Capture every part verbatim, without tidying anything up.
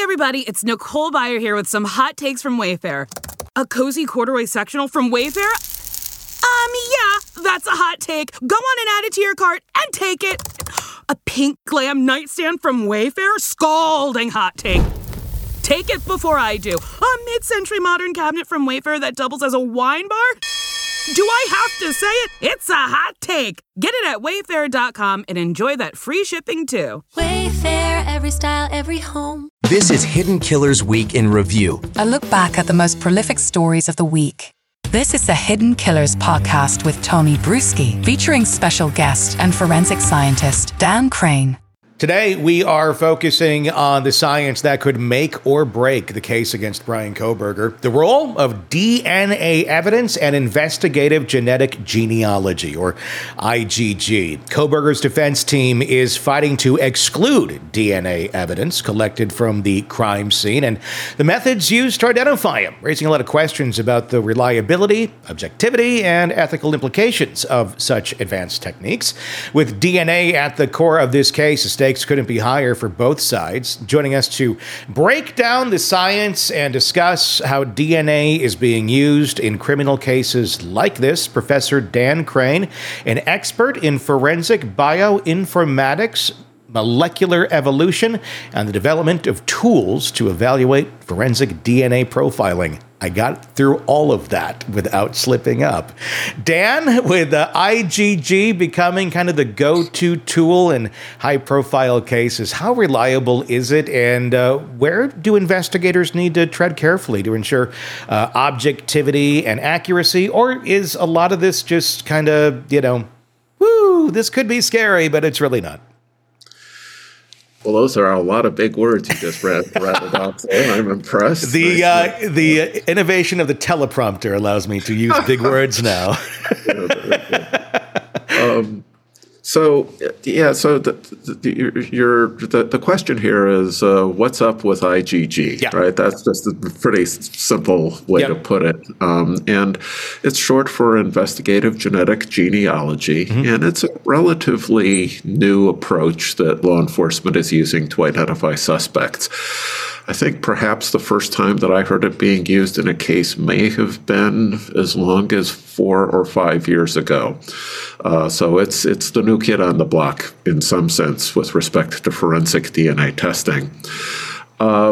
everybody, it's Nicole Byer here with some hot takes from Wayfair. A cozy corduroy sectional from Wayfair? Um, yeah, that's a hot take. Go on and add it to your cart and take it. A pink glam nightstand from Wayfair? Scalding hot take. Take it before I do. A mid-century modern cabinet from Wayfair that doubles as a wine bar? Do I have to say it? It's a hot take. Get it at wayfair dot com and enjoy that free shipping too. Wayfair, every style, every home. This is Hidden Killers Week in Review. A look back at the most prolific stories of the week. This is the Hidden Killers podcast with Tony Bruschi, featuring special guest and forensic scientist Dan Crane. Today, we are focusing on the science that could make or break the case against Bryan Kohberger, the role of D N A evidence and investigative genetic genealogy, or I G G. Kohberger's defense team is fighting to exclude D N A evidence collected from the crime scene and the methods used to identify him, raising a lot of questions about the reliability, objectivity, and ethical implications of such advanced techniques. With D N A at the core of this case, the stakes couldn't be higher for both sides. Joining us to break down the science and discuss how D N A is being used in criminal cases like this, Professor Dan Crane, an expert in forensic bioinformatics, molecular evolution, and the development of tools to evaluate forensic D N A profiling. I got through all of that without slipping up. Dan, with uh, I G G becoming kind of the go-to tool in high-profile cases, how reliable is it, and uh, where do investigators need to tread carefully to ensure uh, objectivity and accuracy, or is a lot of this just kind of, you know, woo, this could be scary, but it's really not? Well, those are a lot of big words you just read, rattled off there. I'm impressed. The uh, the innovation of the teleprompter allows me to use big words now. um, so, yeah, so the, the, your, the, the question here is, uh, what's up with I G G, yeah. right? That's just a pretty simple way yep. to put it. Um, and it's short for investigative genetic genealogy, mm-hmm. and it's a relatively new approach that law enforcement is using to identify suspects. I think perhaps the first time that I heard it being used in a case may have been as long as four or five years ago. Uh, so it's it's the new kid on the block in some sense with respect to forensic D N A testing. Uh,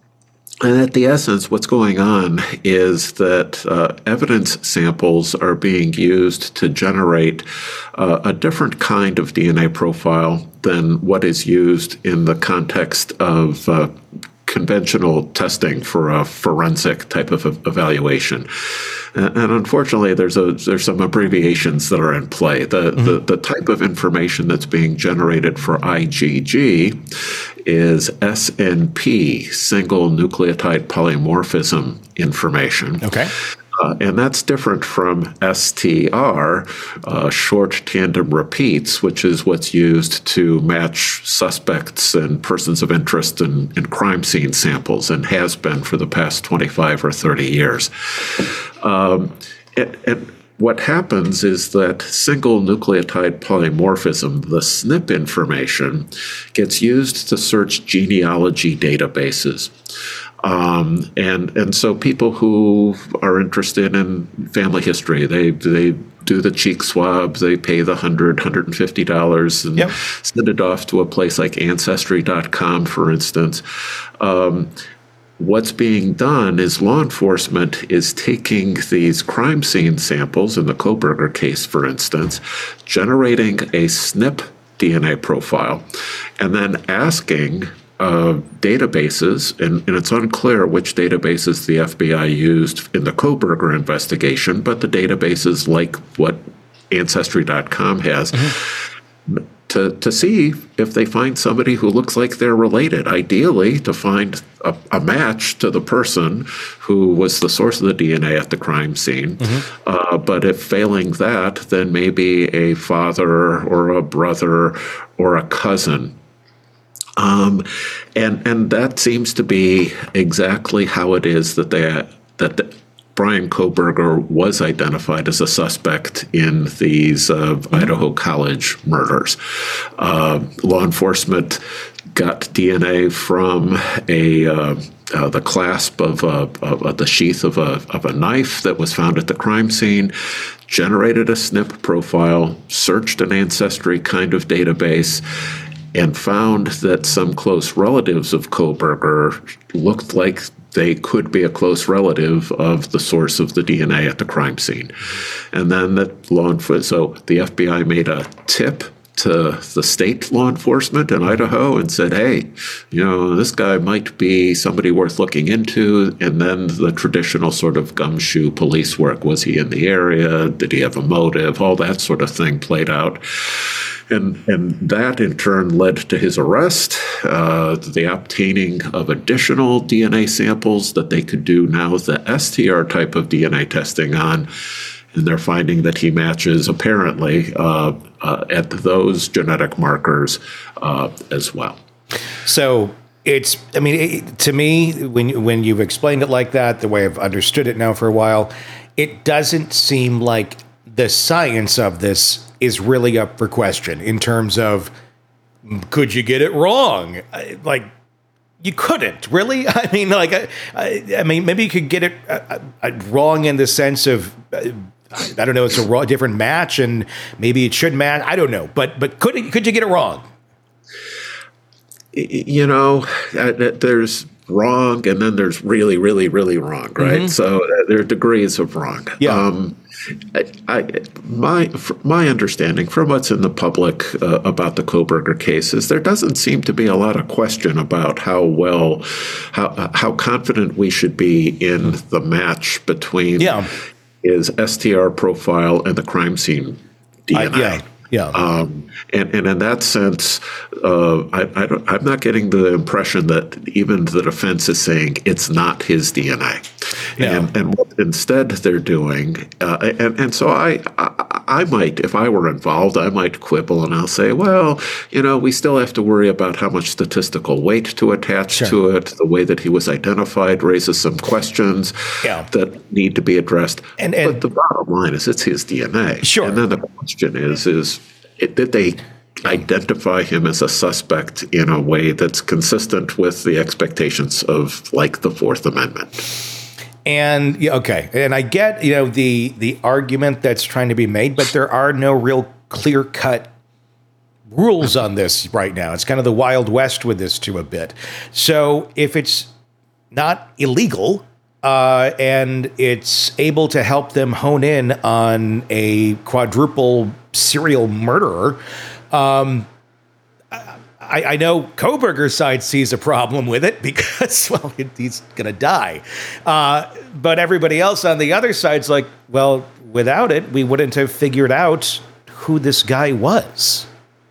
And at the essence, what's going on is that uh, evidence samples are being used to generate uh, a different kind of D N A profile than what is used in the context of uh, conventional testing for a forensic type of evaluation. And, and unfortunately, there's a there's some abbreviations that are in play. The, mm-hmm. the the type of information that's being generated for I G G is S N P, single nucleotide polymorphism information. Okay. Uh, and that's different from S T R, uh, short tandem repeats, which is what's used to match suspects and persons of interest in, in crime scene samples and has been for the past twenty-five or thirty years. Um, it, it, What happens is that single nucleotide polymorphism, the S N P information, gets used to search genealogy databases. Um, and and so people who are interested in family history, they they do the cheek swab, they pay the one hundred dollars, one hundred fifty dollars and yep. send it off to a place like Ancestry dot com, for instance. Um, What's being done is law enforcement is taking these crime scene samples, in the Kohberger case, for instance, generating a S N P D N A profile, and then asking uh, databases, and, and it's unclear which databases the F B I used in the Kohberger investigation, but the databases like what Ancestry dot com has, mm-hmm. To, to see if they find somebody who looks like they're related, ideally to find a, a match to the person who was the source of the D N A at the crime scene. Mm-hmm. Uh, but if failing that, then maybe a father or a brother or a cousin. Um, and and that seems to be exactly how it is that they that the, Bryan Kohberger was identified as a suspect in these uh, Idaho College murders. Uh, law enforcement got D N A from a uh, uh, the clasp of, a, of a, the sheath of a of a knife that was found at the crime scene, generated a S N P profile, searched an ancestry kind of database, and found that some close relatives of Kohberger looked like they could be a close relative of the source of the D N A at the crime scene. And then that law enforcement, so the F B I made a tip to the state law enforcement in Idaho and said, hey, you know, this guy might be somebody worth looking into. And then the traditional sort of gumshoe police work. Was he in the area? Did he have a motive? All that sort of thing played out. And, and that, in turn, led to his arrest, uh, the obtaining of additional D N A samples that they could do now the S T R type of D N A testing on. And they're finding that he matches, apparently, uh, uh, at those genetic markers uh, as well. So it's, I mean, it, to me, when when you've explained it like that, the way I've understood it now for a while, it doesn't seem like the science of this is really up for question in terms of, could you get it wrong? Like, you couldn't, really? I mean, like, I, I, I mean, maybe you could get it uh, uh, wrong in the sense of, uh, I don't know, it's a raw, different match, and maybe it should match. I don't know, but but could it, could you get it wrong? You know, there's wrong, and then there's really, really, really wrong, right? Mm-hmm. So there are degrees of wrong. Yeah. Um, I, I, my my understanding from what's in the public uh, about the Kohberger case is there doesn't seem to be a lot of question about how well, how how confident we should be in the match between yeah. his S T R profile and the crime scene D N A. Uh, yeah. Yeah, um, and and in that sense, uh, I, I don't, I'm not getting the impression that even the defense is saying it's not his D N A, no. and and what instead they're doing, uh, and and so I, I I might, if I were involved, I might quibble and I'll say, well, you know, we still have to worry about how much statistical weight to attach sure. to it. The way that he was identified raises some questions yeah. that need to be addressed. And, and but the bottom line is it's his D N A. Sure. And then the question is is. It, did they identify him as a suspect in a way that's consistent with the expectations of, like, the Fourth Amendment? And yeah, okay, and I get, you know, the the argument that's trying to be made, but there are no real clear-cut rules on this right now. It's kind of the Wild West with this too a bit. So if it's not illegal, Uh, and it's able to help them hone in on a quadruple serial murderer. Um, I, I know Kohberger's side sees a problem with it because, well, he's going to die. Uh, but everybody else on the other side's like, well, without it, we wouldn't have figured out who this guy was.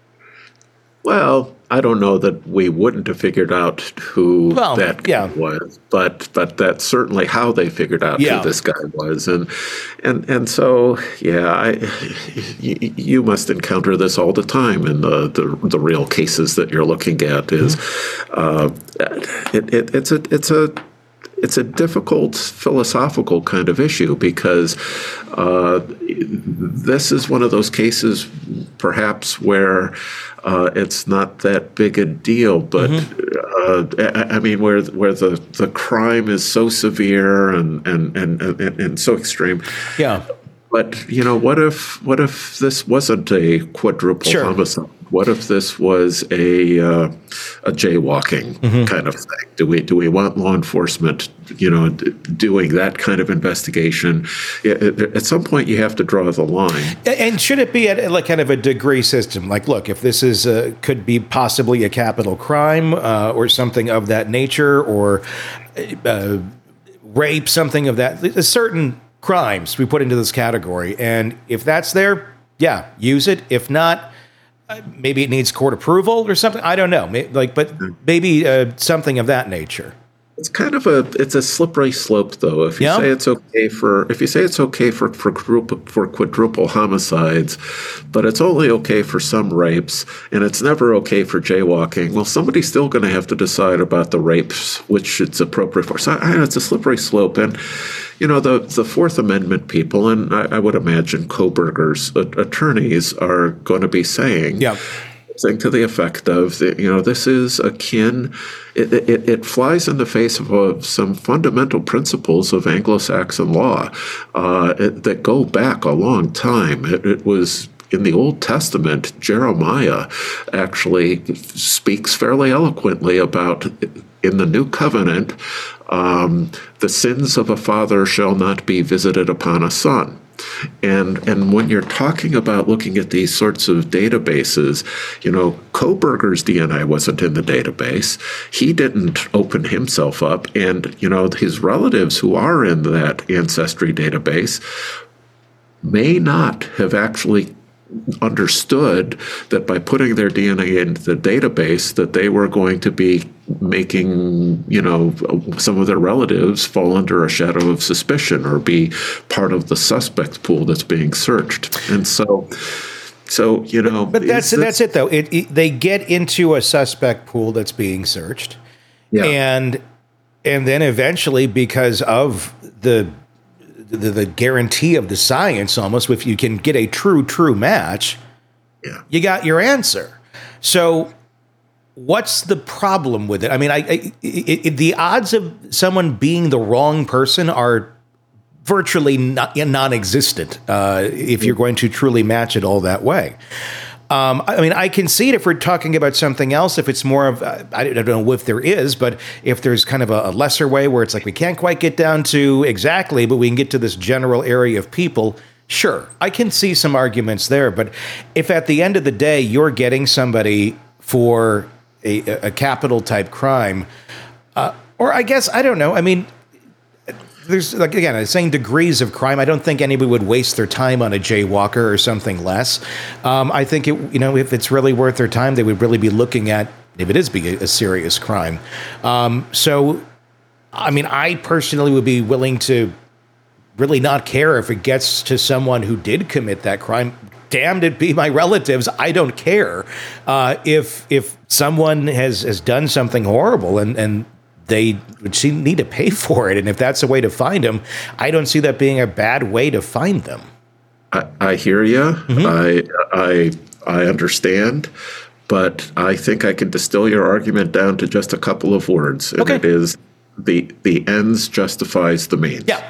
Well, I don't know that we wouldn't have figured out who well, that guy yeah. was, but but that's certainly how they figured out yeah. who this guy was, and and and so yeah, I, you, you must encounter this all the time in the the, the real cases that you're looking at. Is uh, it, it it's a it's a It's a difficult philosophical kind of issue because uh, this is one of those cases, perhaps, where uh, it's not that big a deal. But mm-hmm. uh, I mean, where where the, the crime is so severe and and, and, and and so extreme. Yeah. But you know, what if what if this wasn't a quadruple sure. homicide? What if this was a uh, a jaywalking mm-hmm. kind of thing? Do we do we want law enforcement, you know, d- doing that kind of investigation? At some point, you have to draw the line. And should it be at like kind of a degree system? Like, look, if this is a, could be possibly a capital crime uh, or something of that nature, or uh, rape, something of that, a certain crimes we put into this category, and if that's there, yeah, use it. If not, uh, maybe it needs court approval or something. I don't know, maybe, like, but maybe uh, something of that nature. It's kind of a it's a slippery slope, though. If you yeah. say it's okay for if you say it's okay for for quadruple, for quadruple homicides, but it's only okay for some rapes, and it's never okay for jaywalking. Well, somebody's still going to have to decide about the rapes, which it's appropriate for. So I, it's a slippery slope, and you know the the Fourth Amendment people, and I, I would imagine Kohberger's attorneys are going to be saying, yeah. something to the effect of, you know, this is akin, it, it, it flies in the face of uh, some fundamental principles of Anglo-Saxon law uh, it, that go back a long time. It, it was in the Old Testament, Jeremiah actually speaks fairly eloquently about, in the New Covenant, um, the sins of a father shall not be visited upon a son. And and when you're talking about looking at these sorts of databases, you know, Kohberger's D N A wasn't in the database. He didn't open himself up. And, you know, his relatives who are in that ancestry database may not have actually understood that by putting their D N A into the database that they were going to be making, you know, some of their relatives fall under a shadow of suspicion or be part of the suspect pool that's being searched. And so, so you know, but, but that's that's it though. It, it they get into a suspect pool that's being searched, yeah, and and then eventually, because of the The, the guarantee of the science, almost, if you can get a true, true match, yeah, you got your answer. So what's the problem with it? I mean, I, I it, it, the odds of someone being the wrong person are virtually not, non-existent uh, if you're going to truly match it all that way. Um, I mean, I can see it if we're talking about something else, if it's more of, uh, I don't know if there is, but if there's kind of a, a lesser way where it's like we can't quite get down to exactly, but we can get to this general area of people, sure, I can see some arguments there. But if at the end of the day you're getting somebody for a, a capital type crime, uh, or I guess, I don't know, I mean, there's, like, again, I'm saying degrees of crime. I don't think anybody would waste their time on a jaywalker or something less. Um, I think, it, you know, if it's really worth their time, they would really be looking at if it is be a, a serious crime. Um, so, I mean, I personally would be willing to really not care if it gets to someone who did commit that crime. Damned it be my relatives. I don't care. Uh, if if someone has, has done something horrible and, and they would need to pay for it. And if that's a way to find them, I don't see that being a bad way to find them. I, I hear you. Mm-hmm. I, I, I understand, but I think I can distill your argument down to just a couple of words. And okay. It is the, the ends justifies the means. Yeah.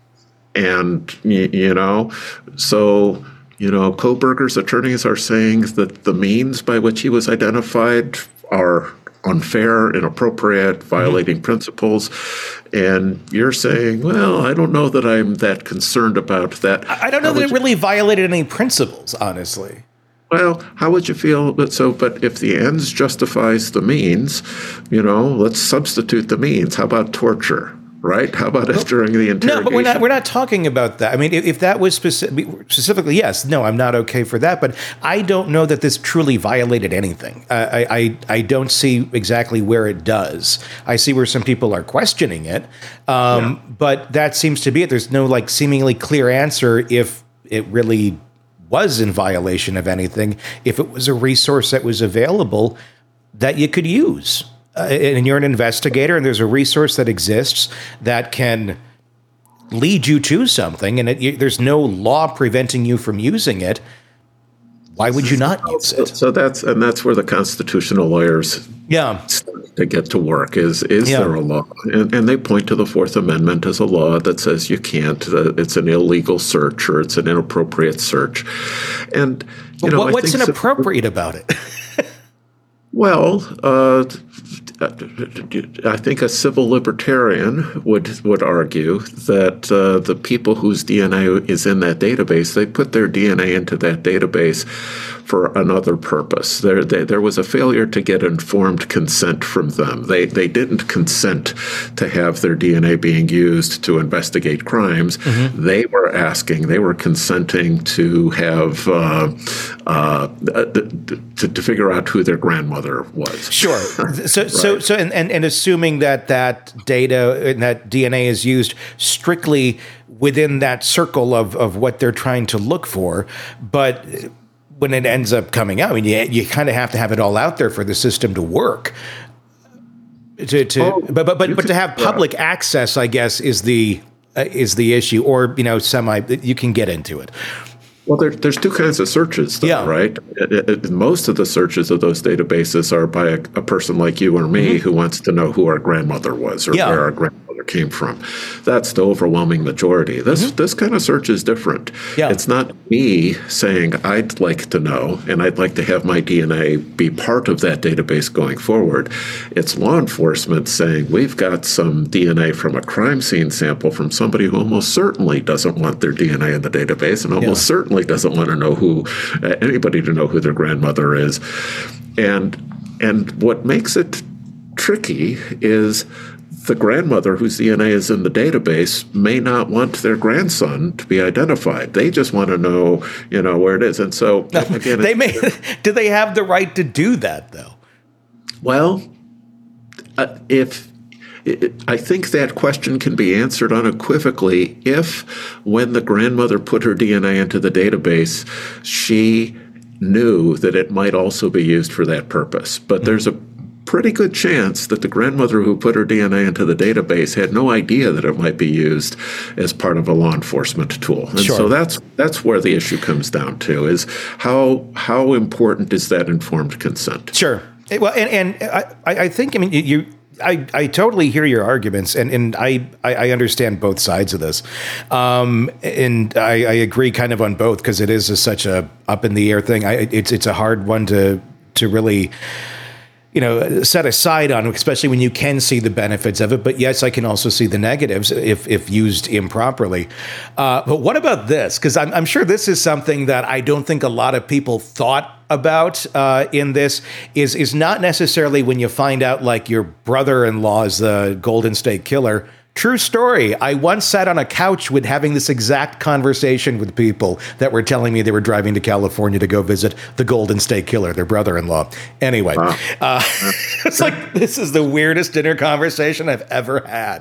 And, you, you know, so, you know, Kohberger's attorneys are saying that the means by which he was identified are unfair, inappropriate, violating mm-hmm. principles. And you're saying, well, I don't know that I'm that concerned about that. I don't know how that it really violated any principles, honestly. Well, how would you feel? But so, but if the ends justifies the means, you know, let's substitute the means. How about torture? Right? How about if during the interrogation? No, but we're not, we're not talking about that. I mean, if, if that was specific, specifically, yes, no, I'm not okay for that. But I don't know that this truly violated anything. Uh, I, I I don't see exactly where it does. I see where some people are questioning it. Um, yeah. But that seems to be it. There's no like seemingly clear answer if it really was in violation of anything, if it was a resource that was available that you could use. Uh, and you're an investigator, and there's a resource that exists that can lead you to something, and it, you, there's no law preventing you from using it. Why would you not use it? So, so that's and that's where the constitutional lawyers yeah. start to get to work. Is is yeah. there a law? And, and they point to the Fourth Amendment as a law that says you can't. Uh, it's an illegal search or it's an inappropriate search. And you know, what, what's I think inappropriate so, about it? Well, uh, I think a civil libertarian would would argue that uh, the people whose D N A is in that database, they put their D N A into that database for another purpose. There, they, there was a failure to get informed consent from them. They they didn't consent to have their D N A being used to investigate crimes. Mm-hmm. They were asking, they were consenting to have uh, uh, to, to figure out who their grandmother was. Sure. So right. so so and, and and assuming that that data and that D N A is used strictly within that circle of of what they're trying to look for, but when it ends up coming out, I mean, you, you kind of have to have it all out there for the system to work. To, to oh, but but but, but to have public yeah. access, I guess, is the uh, is the issue, or you know, semi. You can get into it. Well, there, there's two kinds of searches, though, Yeah. right? It, it, it- most of the searches of those databases are by a, a person like you or me who wants to know who our grandmother was or Yeah. where our grandmother came from. That's the overwhelming majority. This this kind of search is different. Yeah. It's not me saying I'd like to know and I'd like to have my D N A be part of that database going forward. It's law enforcement saying we've got some D N A from a crime scene sample from somebody who almost certainly doesn't want their D N A in the database and almost Yeah. certainly doesn't want to know who uh, anybody to know who their grandmother is. And and what makes it tricky is the grandmother whose D N A is in the database may not want their grandson to be identified. They just want to know, you know, where it is. And so again, They may. Do they have the right to do that, though? well, uh, if I think that question can be answered unequivocally if, when the grandmother put her D N A into the database, she knew that it might also be used for that purpose. But there's a pretty good chance that the grandmother who put her D N A into the database had no idea that it might be used as part of a law enforcement tool. And Sure. so that's that's where the issue comes down to, is how how important is that informed consent? Sure. Eh, Well, and, and I, I I think, I mean, you, you I, I totally hear your arguments, and, and I, I I understand both sides of this. Um, and I, I agree kind of on both, because it is a, such a up in the air thing. I, it's it's a hard one to to really, you know, set aside on, especially when you can see the benefits of it. But yes, I can also see the negatives if if used improperly. Uh, but what about this? Because I'm, I'm sure this is something that I don't think a lot of people thought about uh, in this is is not necessarily when you find out like your brother-in-law is the Golden State Killer. True story. I once sat on a couch with having this exact conversation with people that were telling me they were driving to California to go visit the Golden State Killer, their brother-in-law. Anyway, Wow. uh, it's like, this is the weirdest dinner conversation I've ever had.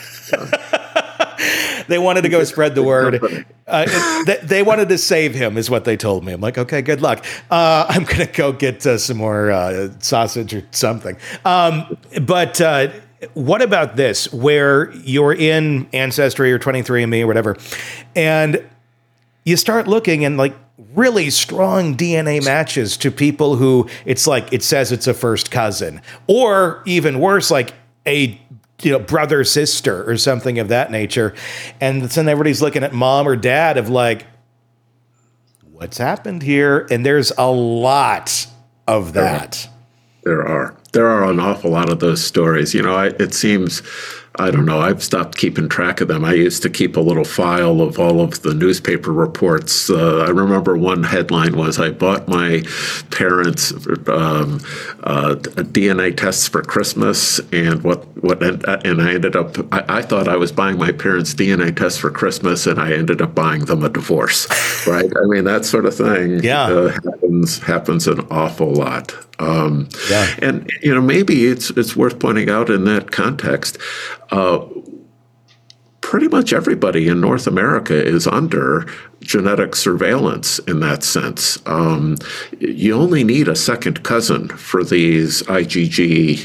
They wanted to go spread the word. Uh, they, they wanted to save him, is what they told me. I'm like, okay, good luck. Uh, I'm going to go get uh, some more uh, sausage or something. Um, but uh, what about this, where you're in Ancestry or twenty-three and me or whatever, and you start looking and like really strong D N A matches to people who it's like it says it's a first cousin, or even worse, like a you know brother sister or something of that nature, and then everybody's looking at mom or dad of like, what's happened here? And there's a lot of that. There are. There are an awful lot of those stories. You know, I, it seems, I don't know, I've stopped keeping track of them. I used to keep a little file of all of the newspaper reports. Uh, I remember one headline was, I bought my parents um, uh, D N A tests for Christmas, and what, what and, and I ended up, I, I thought I was buying my parents D N A tests for Christmas, and I ended up buying them a divorce, right? I mean, that sort of thing Yeah. uh, happens, happens an awful lot. Um, Yeah. And, you know, maybe it's it's worth pointing out in that context, uh, pretty much everybody in North America is under genetic surveillance in that sense. Um, you only need a second cousin for these I G G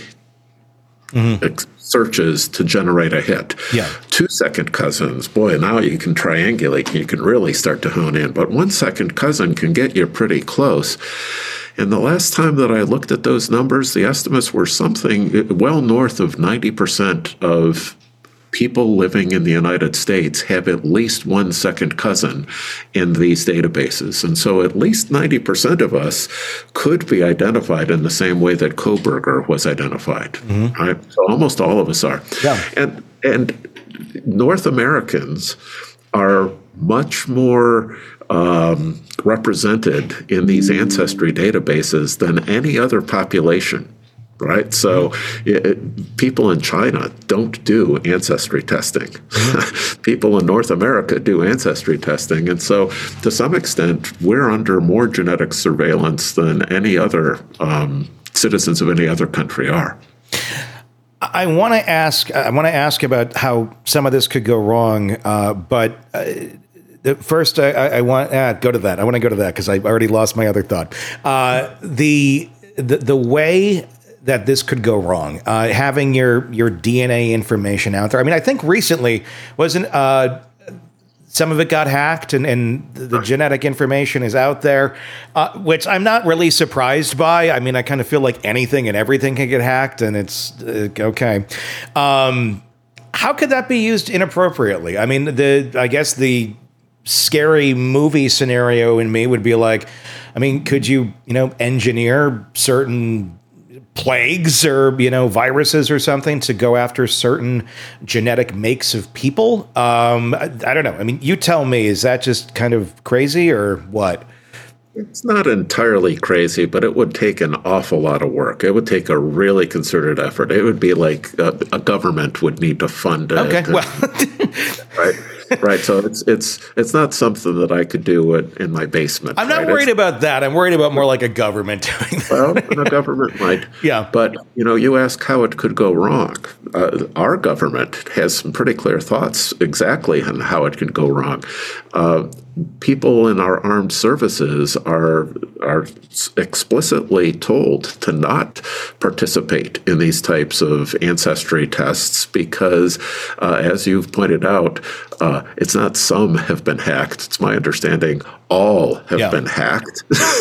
ex- searches to generate a hit. Yeah. Two second cousins, boy, now you can triangulate. You can really start to hone in. But one second cousin can get you pretty close. And the last time that I looked at those numbers, the estimates were something well north of ninety percent of people living in the United States have at least one second cousin in these databases. And so at least ninety percent of us could be identified in the same way that Kohberger was identified. Mm-hmm. Right? So almost all of us are. Yeah. And, and North Americans are much more um, represented in these ancestry databases than any other population, right? So it, people in China don't do ancestry testing. People in North America do ancestry testing. And so to some extent, we're under more genetic surveillance than any other um, citizens of any other country are. I want to ask. I want to ask about how some of this could go wrong. Uh, but uh, the, first, I, I want to uh, go to that. I want to go to that because I already lost my other thought. Uh, the, the the way that this could go wrong, uh, having your your D N A information out there. I mean, I think recently wasn't uh, some of it got hacked, and, and the genetic information is out there, uh, which I'm not really surprised by. I mean, I kind of feel like anything and everything can get hacked, and it's uh, okay. Um, how could that be used inappropriately? I mean, the I guess the scary movie scenario in me would be like, I mean, could you, you know, engineer certain plagues or, you know, viruses or something to go after certain genetic makes of people? Um, I, I don't know. I mean, you tell me, is that just kind of crazy or what? It's not entirely crazy, but it would take an awful lot of work. It would take a really concerted effort. It would be like a, a government would need to fund it. Okay, and, well. right. Right, so it's it's it's not something that I could do in, in my basement. I'm not right? worried it's, about that. I'm worried about more like a government doing that. Well, the government might. Yeah. But, you know, you ask how it could go wrong. Uh, our government has some pretty clear thoughts exactly on how it can go wrong. Uh, people in our armed services are are explicitly told to not participate in these types of ancestry tests because, uh, as you've pointed out, uh, it's not some have been hacked. It's my understanding all have yeah. been hacked.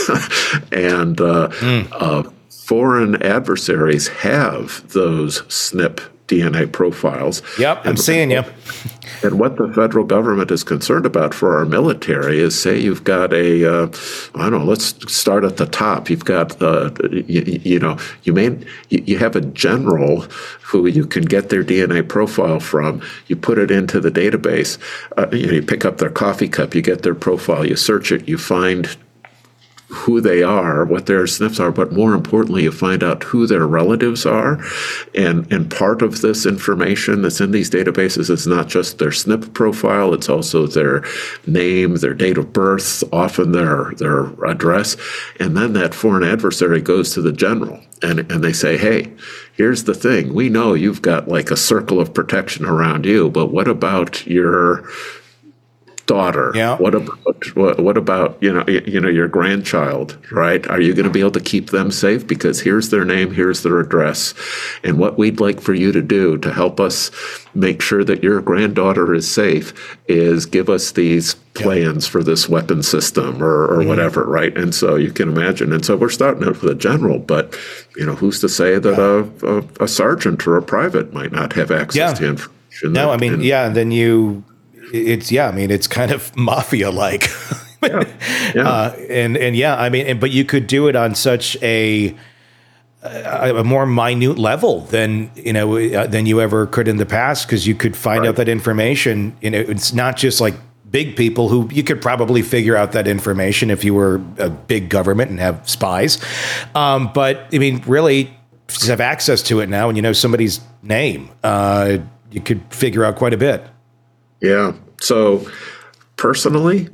and uh, mm. uh, foreign adversaries have those S N P D N A profiles. Yep, I'm and, seeing you. And what the federal government is concerned about for our military is, say you've got a, uh, I don't know, let's start at the top. You've got, uh, you, you know, you may, you, you have a general who you can get their D N A profile from. You put it into the database. Uh, you know, you pick up their coffee cup. You get their profile. You search it. You find who they are, what their S N Ps are, but more importantly, you find out who their relatives are. And and part of this information that's in these databases is not just their S N P profile, it's also their name, their date of birth, often their their address. And then that foreign adversary goes to the general and, and they say, hey, here's the thing. We know you've got like a circle of protection around you, but what about your daughter? Yeah. What about what, what about you know you, you know your grandchild? Right? Are you going to be able to keep them safe? Because here's their name, here's their address, and what we'd like for you to do to help us make sure that your granddaughter is safe is give us these plans yeah. for this weapon system or, or mm-hmm. whatever. Right? And so you can imagine. And so we're starting out with a general, but you know who's to say that yeah. a, a, a sergeant or a private might not have access yeah. to information? No, that, I mean, and, yeah, and then you. It's yeah, I mean, it's kind of mafia-like, yeah, yeah. Uh, and and yeah, I mean, but you could do it on such a a, a more minute level than you know uh, than you ever could in the past, because you could find right. out that information. You know, it's not just like big people who you could probably figure out that information if you were a big government and have spies. Um, but I mean, really, just have access to it now, and you know somebody's name, uh, you could figure out quite a bit. Yeah. So personally,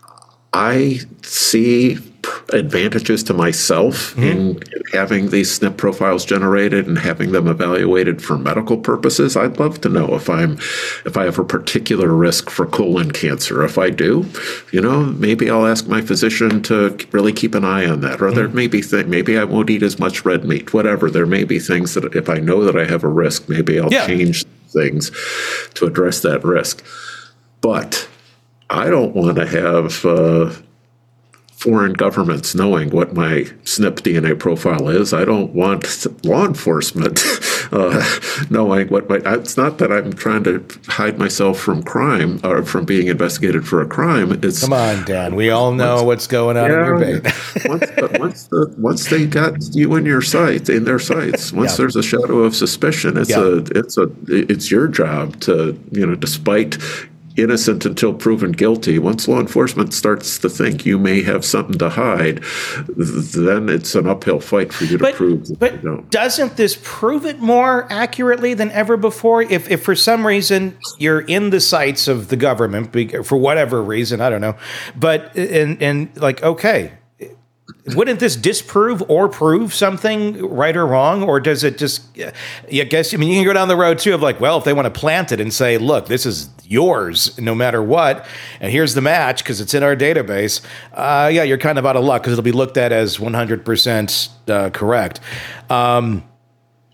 I see advantages to myself mm-hmm. in having these S N P profiles generated and having them evaluated for medical purposes. I'd love to know if I'm, if I have a particular risk for colon cancer. If I do, you know, maybe I'll ask my physician to really keep an eye on that. Or mm-hmm. there may be things, maybe I won't eat as much red meat, whatever. There may be things that if I know that I have a risk, maybe I'll yeah. change things to address that risk. But I don't want to have uh, foreign governments knowing what my S N P D N A profile is. I don't want law enforcement uh, knowing what my. It's not that I'm trying to hide myself from crime or from being investigated for a crime. It's come on, Dan. We all know once, what's going on yeah, in your bait. once, but once, the, once they got you in your sight, in their sights, once yeah. there's a shadow of suspicion, it's yeah. a, it's a, it's your job to, you know, despite. Innocent until proven guilty. Once law enforcement starts to think you may have something to hide, then it's an uphill fight for you to but, prove that but you don't. Doesn't this prove it more accurately than ever before? If, if for some reason you're in the sights of the government, for whatever reason, I don't know, but, and, and like, okay, wouldn't this disprove or prove something, right or wrong? Or does it just, I guess, I mean, you can go down the road too of like, well, if they want to plant it and say, look, this is yours no matter what, and here's the match because it's in our database, uh, yeah, you're kind of out of luck because it'll be looked at as one hundred percent uh, correct. Um,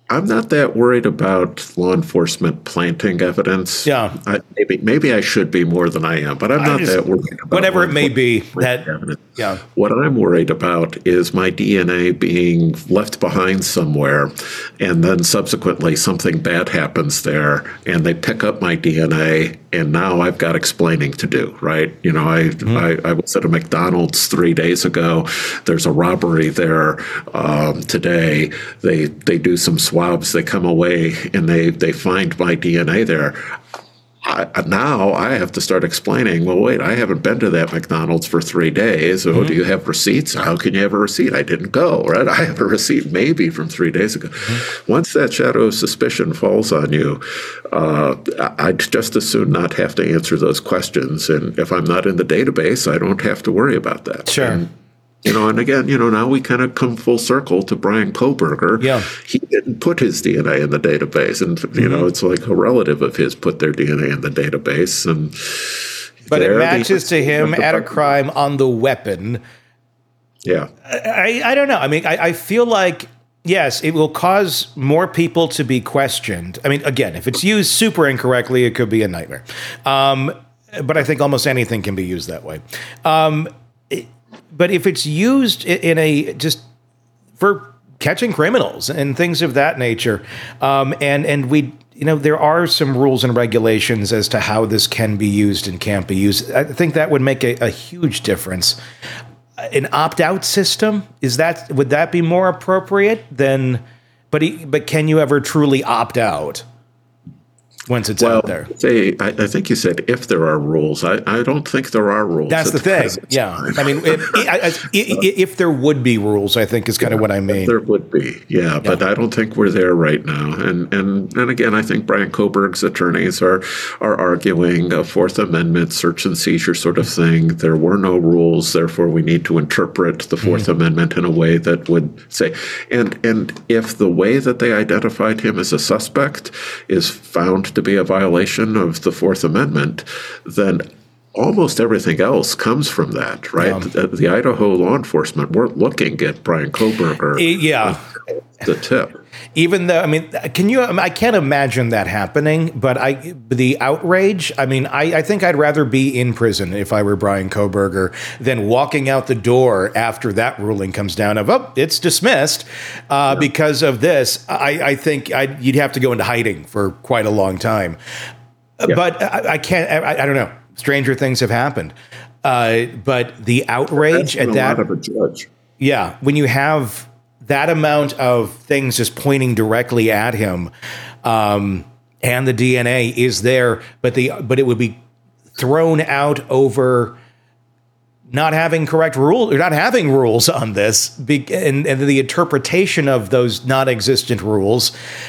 I'm not that worried about law enforcement planting evidence. Yeah. I, maybe maybe I should be more than I am, but I'm not just, that worried about whatever it may be. That evidence. Yeah. What I'm worried about is my D N A being left behind somewhere, and then subsequently something bad happens there, and they pick up my D N A, and now I've got explaining to do. Right? You know, I mm-hmm. I, I was at a McDonald's three days ago. There's a robbery there um, today. They they do some swabs, they come away and they, they find my D N A there. I, now I have to start explaining, well, wait, I haven't been to that McDonald's for three days. Oh, mm-hmm. do you have receipts? How can you have a receipt? I didn't go, right? I have a receipt maybe from three days ago. Mm-hmm. Once that shadow of suspicion falls on you, uh, I'd just as soon not have to answer those questions. And if I'm not in the database, I don't have to worry about that. Sure. And, You know, and again, you know, now we kind of come full circle to Bryan Kohberger. Yeah. He didn't put his D N A in the database. And, you mm-hmm. know, it's like a relative of his put their D N A in the database. And But it matches to him at a crime on the weapon. Yeah. I, I don't know. I mean, I, I feel like, yes, it will cause more people to be questioned. I mean, again, if it's used super incorrectly, it could be a nightmare. Um, but I think almost anything can be used that way. Um it, But if it's used in a just for catching criminals and things of that nature, um, and and we, you know, there are some rules and regulations as to how this can be used and can't be used. I think that would make a, a huge difference. An opt-out system, is that would that be more appropriate than? But he, but can you ever truly opt out once it's well, out there? They, I, I think you said if there are rules. I, I don't think there are rules. That's the thing. Yeah. Time. I mean, if, if, if there would be rules, I think is kind yeah, of what I mean. There would be, yeah, yeah, but I don't think we're there right now. And and and again, I think Bryan Kohberger's attorneys are are arguing a Fourth Amendment search and seizure sort of thing. There were no rules, therefore we need to interpret the Fourth mm-hmm. Amendment in a way that would say, and and if the way that they identified him as a suspect is found to be a violation of the Fourth Amendment, then almost everything else comes from that, right? Yeah. The, the Idaho law enforcement weren't looking at Bryan Kohberger. Yeah. The tip. Even though, I mean, can you, I can't imagine that happening, but I, the outrage, I mean, I, I think I'd rather be in prison if I were Bryan Kohberger than walking out the door after that ruling comes down of, oh, it's dismissed uh, yeah. because of this. I, I think I'd, you'd have to go into hiding for quite a long time. Yeah. But I, I can't, I, I don't know. Stranger things have happened. Uh, but the outrage at that. A lot of a judge. Yeah. When you have that amount of things just pointing directly at him, um, and the D N A is there, but the but it would be thrown out over not having correct rules or not having rules on this, be, and, and the interpretation of those non-existent rules.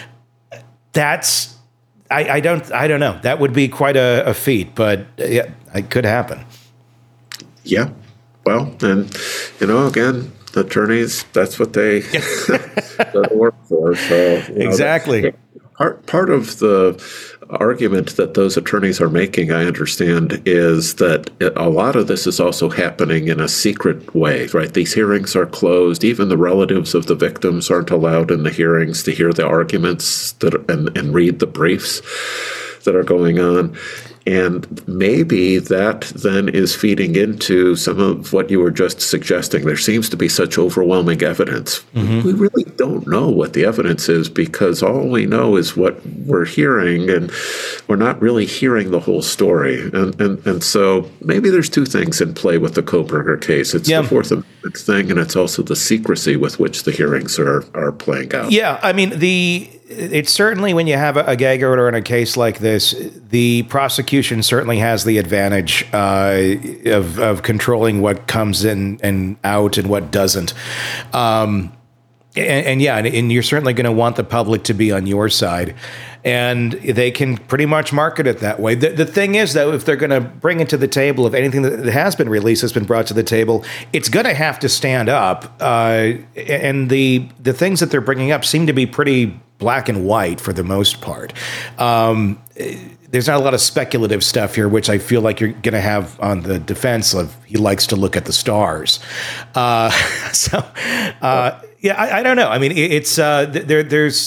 That's I, I don't I don't know. That would be quite a, a feat, but uh, yeah, it could happen. Yeah. Well, and you know, again. Attorneys, that's what they work for. So exactly. Know, part part of the argument that those attorneys are making, I understand, is that a lot of this is also happening in a secret way, right? These hearings are closed. Even the relatives of the victims aren't allowed in the hearings to hear the arguments that and, and read the briefs that are going on. And maybe that then is feeding into some of what you were just suggesting. There seems to be such overwhelming evidence. Mm-hmm. We really don't know what the evidence is because all we know is what we're hearing, and we're not really hearing the whole story. And and, and so maybe there's two things in play with the Kohberger case. It's yeah. the Fourth Amendment thing, and it's also the secrecy with which the hearings are, are playing out. Yeah, I mean, the it's certainly when you have a, a gag order in a case like this, the prosecution certainly has the advantage uh, of, of controlling what comes in and out and what doesn't. Um, and, and yeah, and, and you're certainly going to want the public to be on your side. And they can pretty much market it that way. The, the thing is, though, if they're going to bring it to the table, if anything that has been released has been brought to the table, it's going to have to stand up. Uh, and the the things that they're bringing up seem to be pretty black and white for the most part. Um, there's not a lot of speculative stuff here, which I feel like you're going to have on the defense of he likes to look at the stars. Uh, so, uh, yeah, I, I don't know. I mean, it, it's uh, there. There's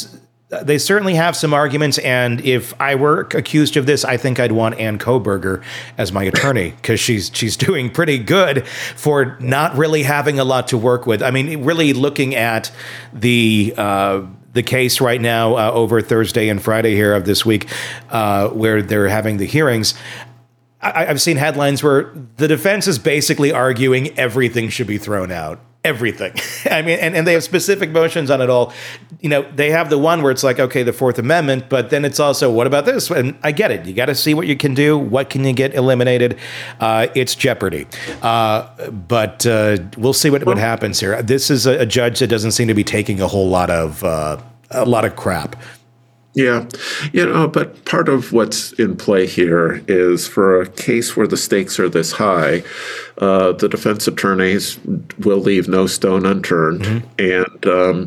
they certainly have some arguments. And if I were accused of this, I think I'd want Ann Kohberger as my attorney, because she's she's doing pretty good for not really having a lot to work with. I mean, really looking at the uh, the case right now uh, over Thursday and Friday here of this week, uh, where they're having the hearings. I, I've seen headlines where the defense is basically arguing everything should be thrown out. Everything. I mean, and, and they have specific motions on it all. You know, they have the one where it's like, okay, the Fourth Amendment, but then it's also, what about this? And I get it. You got to see what you can do. What can you get eliminated? Uh, it's jeopardy. Uh, but uh, we'll see what, what happens here. This is a, a judge that doesn't seem to be taking a whole lot of uh, a lot of crap. Yeah, you know, but part of what's in play here is for a case where the stakes are this high, uh, the defense attorneys will leave no stone unturned. Mm-hmm. And,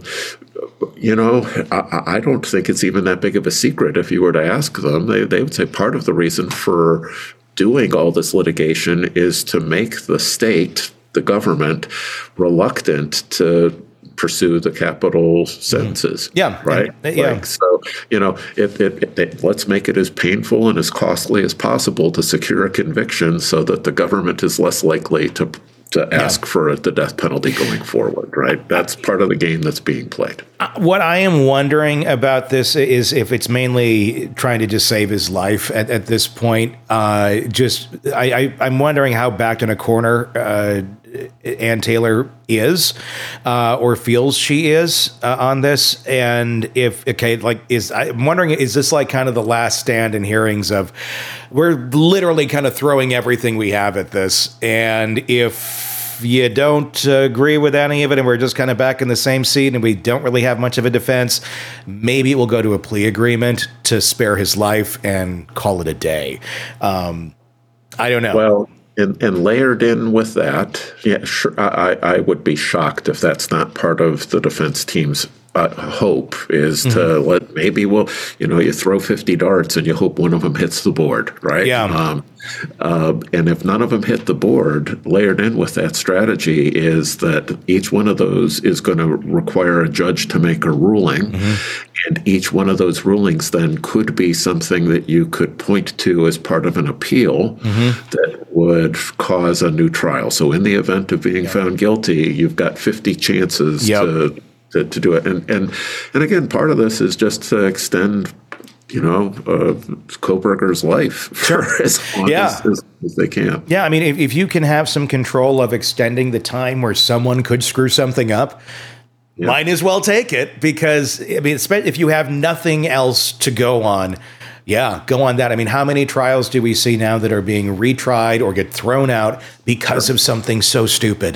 um, you know, I, I don't think it's even that big of a secret if you were to ask them. They, they would say part of the reason for doing all this litigation is to make the state, the government, reluctant to pursue the capital sentences. Mm. Yeah. Right. And, yeah. Like, so, you know, it, it, it, let's make it as painful and as costly as possible to secure a conviction so that the government is less likely to to ask yeah. for the death penalty going forward. Right. That's part of the game that's being played. What I am wondering about this is if it's mainly trying to just save his life at, at this point. Uh, just I, I, I'm wondering how backed in a corner uh, Ann Taylor is uh, or feels she is uh, on this. And if, okay, like, is I'm wondering, is this like kind of the last stand in hearings of we're literally kind of throwing everything we have at this. And if you don't uh, agree with any of it and we're just kind of back in the same seat and we don't really have much of a defense, maybe we'll go to a plea agreement to spare his life and call it a day. Um, I don't know. Well, And, and layered in with that, yeah, sure, I, I would be shocked if that's not part of the defense team's uh, hope is mm-hmm. to let maybe we'll, you know, you throw fifty darts and you hope one of them hits the board, right? Yeah. Um, uh, and if none of them hit the board, layered in with that strategy is that each one of those is going to require a judge to make a ruling. Mm-hmm. And each one of those rulings then could be something that you could point to as part of an appeal mm-hmm. that would cause a new trial. So in the event of being yeah. found guilty, you've got fifty chances yep. to, to to do it. And and and again, part of this is just to extend, you know, uh, Kohberger's life sure. for as long yeah. as, as, as they can. Yeah, I mean, if, if you can have some control of extending the time where someone could screw something up, yeah. might as well take it, because I mean, if you have nothing else to go on, yeah, go on that. I mean, how many trials do we see now that are being retried or get thrown out because sure. of something so stupid?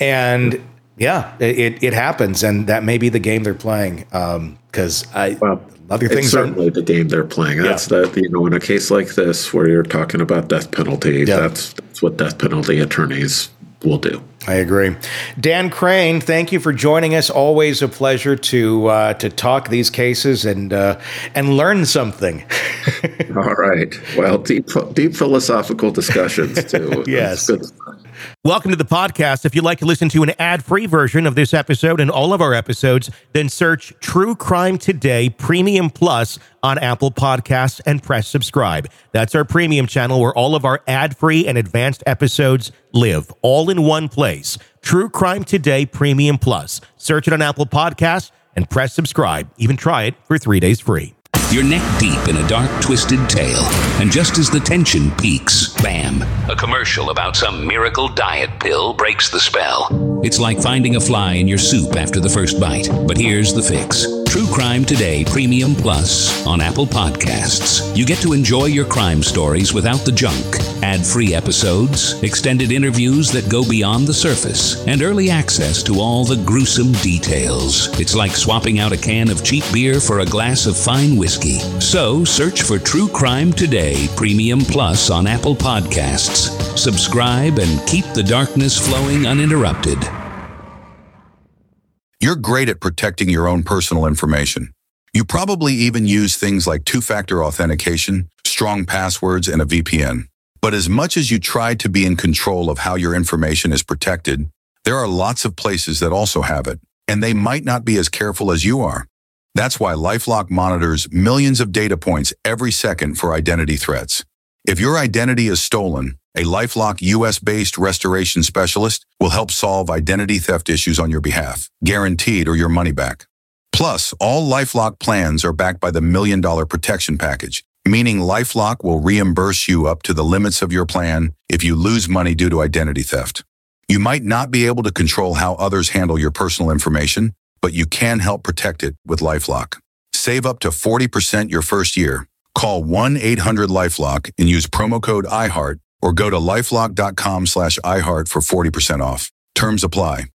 And yeah, it it happens, and that may be the game they're playing. Because um, I. Well, Other it's things certainly are, the game they're playing. That's yeah. that, you know, in a case like this where you're talking about death penalty, yeah. that's, that's what death penalty attorneys will do. I agree. Dan Crane, thank you for joining us. Always a pleasure to uh, to talk these cases and uh, and learn something. All right. Well, deep deep philosophical discussions too. Yes. Good. Welcome to the podcast. If you'd like to listen to an ad-free version of this episode and all of our episodes, then search True Crime Today Premium Plus on Apple Podcasts and press subscribe. That's our premium channel where all of our ad-free and advanced episodes live, all in one place. True Crime Today Premium Plus. Search it on Apple Podcasts and press subscribe. Even try it for three days free. You're neck deep in a dark, twisted tale, and just as the tension peaks, bam, a commercial about some miracle diet pill breaks the spell. It's like finding a fly in your soup after the first bite. But here's the fix. True Crime Today Premium Plus on Apple Podcasts. You get to enjoy your crime stories without the junk. Ad-free episodes, extended interviews that go beyond the surface, and early access to all the gruesome details. It's like swapping out a can of cheap beer for a glass of fine whiskey. So search for True Crime Today Premium Plus on Apple Podcasts. Subscribe and keep the darkness flowing uninterrupted. You're great at protecting your own personal information. You probably even use things like two-factor authentication, strong passwords, and a V P N. But as much as you try to be in control of how your information is protected, there are lots of places that also have it, and they might not be as careful as you are. That's why LifeLock monitors millions of data points every second for identity threats. If your identity is stolen, a LifeLock U S-based restoration specialist will help solve identity theft issues on your behalf, guaranteed or your money back. Plus, all LifeLock plans are backed by the Million Dollar Protection Package, meaning LifeLock will reimburse you up to the limits of your plan if you lose money due to identity theft. You might not be able to control how others handle your personal information, but you can help protect it with LifeLock. Save up to forty percent your first year. Call one eight hundred LifeLock and use promo code iHeart or go to lifelock dot com slash iHeart for forty percent off. Terms apply.